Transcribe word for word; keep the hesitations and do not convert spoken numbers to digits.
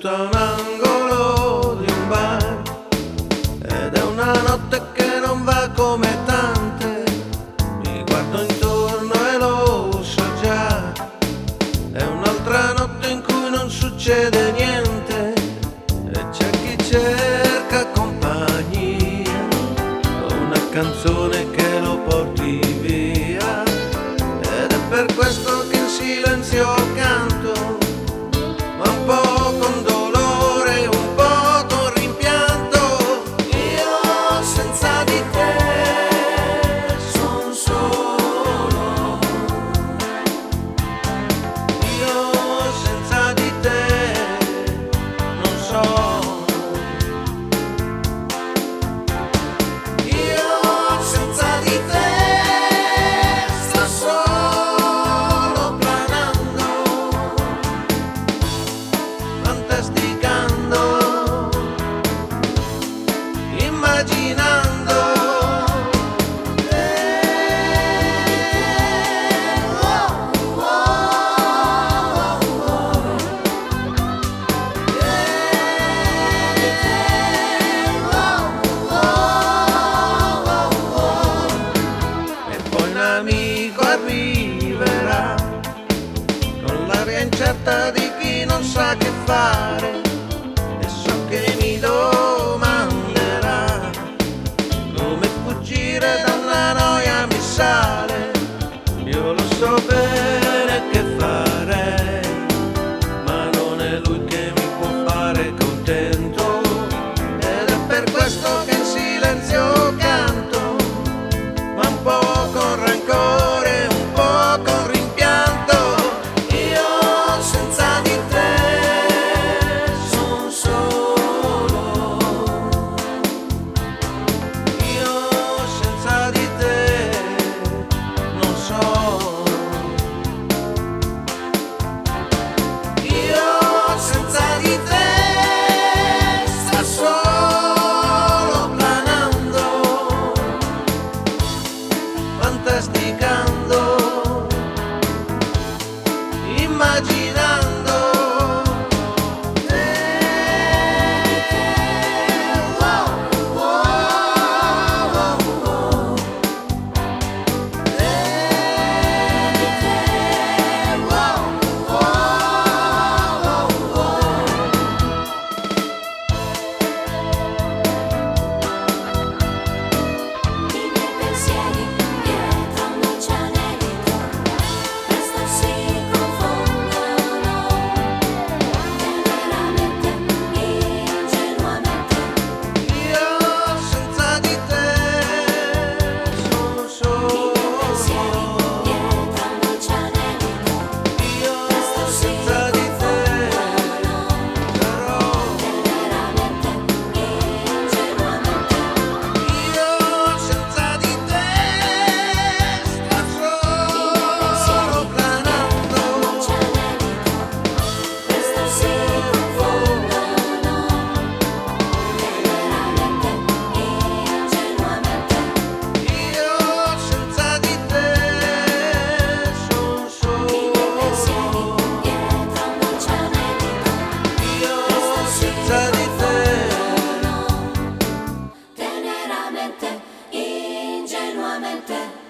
seduto a un angolo di un bar ed è una notte che non va come tante. Mi guardo intorno e lo so già, è un'altra notte in cui non succede niente e c'è chi cerca compagnia, una canzone che lo porti via, ed è per questo che in silenzio canto, ma un po' con dolore, un po' con rimpianto. Io senza di te son solo, io senza di te non so, io senza di te sto solo planando, fantasticando, immaginando. E poi un amico arriverà con l'aria incerta di chi non sa che fare, e so che mi domanderà come fuggire dalla noia missale. Io lo so bene che farei, ma non è lui che mi può fare contento, ed è per questo che in silenzio canto, ma un po' con rancore, un po' con rimpianto. Io senza di te son solo, io senza di te non so, io senza di te sto solo planando, fantasticando, immaginando. I miei pensieri dietro un dolce anelito presto si confondono, teneramente, ingenuamente. Io senza di te sono I miei pensieri solo, dietro un dolce anelito io presto si senza di te confondono, sarò, teneramente, ingenuamente. io senza di te sto solo planando, Presto si confondono, teneramente, ingenuamente. io senza di te sono I miei pensieri solo, dietro un dolce anelito io presto si senza di te. confondono, teneramente, ingenuamente.